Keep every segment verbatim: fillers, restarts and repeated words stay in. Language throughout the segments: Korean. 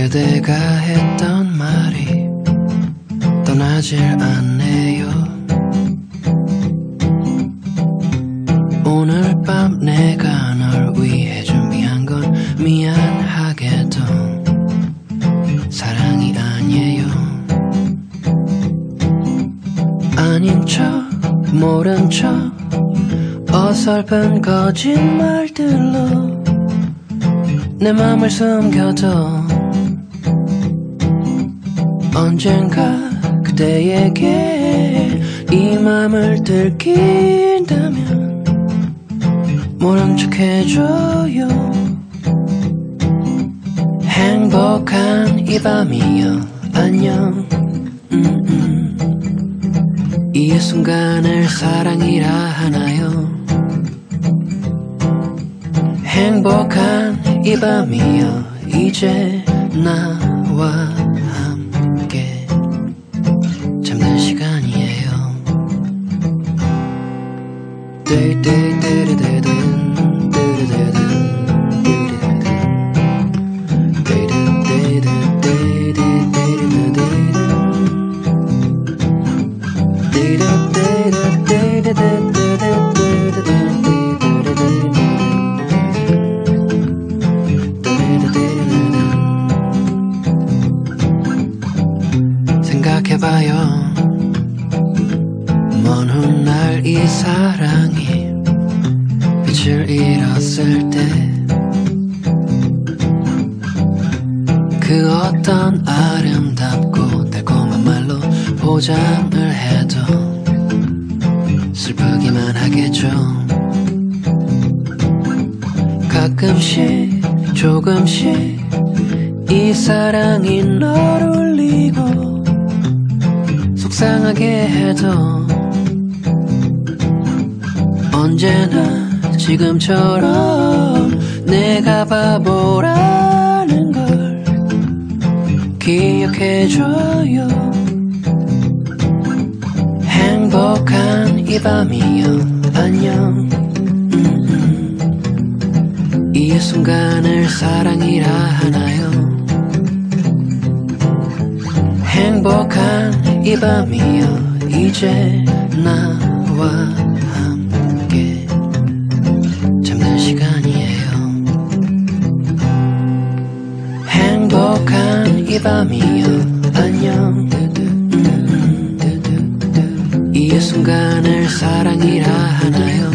그대가 했던 말이 떠나질 않네요. 오늘 밤 내가 널 위해 준비한 건 미안하게도 사랑이 아니에요. 아닌 척 모른 척 어설픈 거짓말들로 내 맘을 숨겨도 언젠가 그대에게 이 맘을 들킨다면 모른 척 해줘요. 행복한 이 밤이요 안녕. 음, 음. 이 순간을 사랑이라 하나요? 행복한 이 밤이요 이제 나와 함께 잠든 시간이에요. 생각해봐요. 먼 훗날 이 사랑이 빛을 잃었을 때 그 어떤 아름답고 달콤한 말로 포장을 해도 슬프기만 하겠죠. 가끔씩 조금씩 이 사랑이 널 울리고 속상하게 해도 언제나 지금처럼 내가 바보라는 걸 기억해줘요. 행복한 이 밤이요 안녕. 음, 음. 이 순간을 사랑이라 하나요? 행복한 이 밤이요 이제 나와 함께 잠든 시간이에요. 행복한 이 밤이요 안녕. 음, 음. 이 순간을 사랑이라 하나요?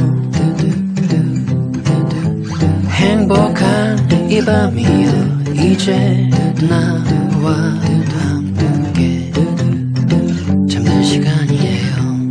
행복한 이 밤이요 이제 나와 함께 잠든 시간이에요.